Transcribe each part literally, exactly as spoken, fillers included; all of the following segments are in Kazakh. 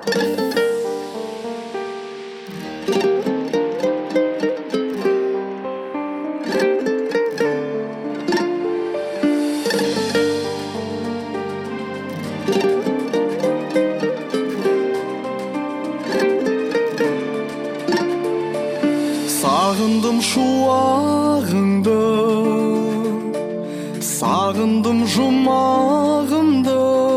Сағындым шуағыңды, сағындым жұмағымды,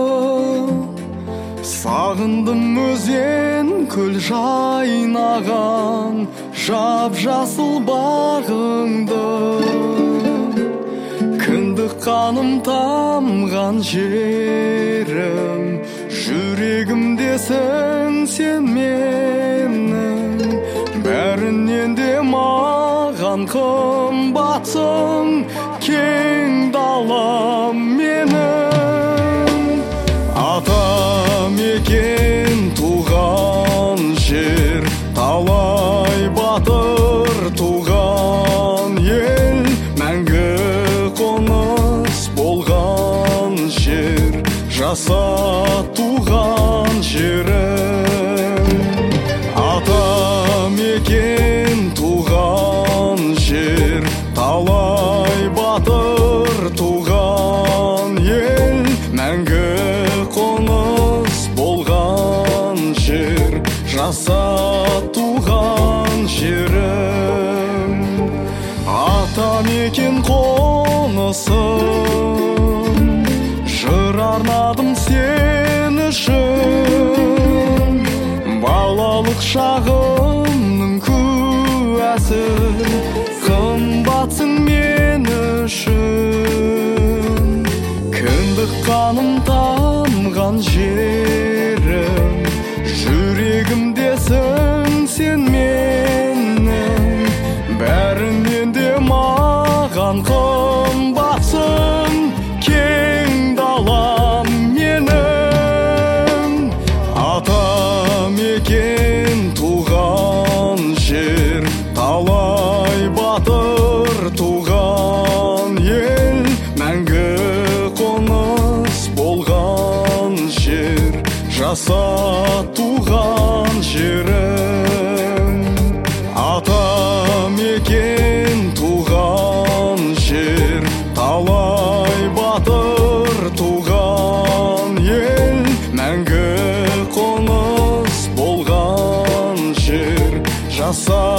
сағындым өзен көл жайнаған жап-жасыл бағыңды. Кіндік қаным тамған жерім, жүрегімдесің сен менің. Бәрінен де маған қымбатсың, кең далам менің. Атам екен туған жер, талай батыр туған ел. Мәңгі қоныс болған жер, жаса туған жерім. Атам екен туған жер, талай батыр туған ел. Мәңгі қоныс болған жер, жаса туған жерім. Атам екен қонысым, жыр арнадым сен үшін. Балалық шағымның куәсі, қымбатсың мен үшін. Кіндік қаным тамған жерім, жүрегімдесің сен менің. Бәрінен де маған қымбатсың, кең далам менің. Атам екен туған жер, талай батыр туған ел. Мәңгі қоныс болған жер, жаса туған жерім. Атам екен туған жер, талай батыр туған ел. Мәңгі қоныс болған жер, жаса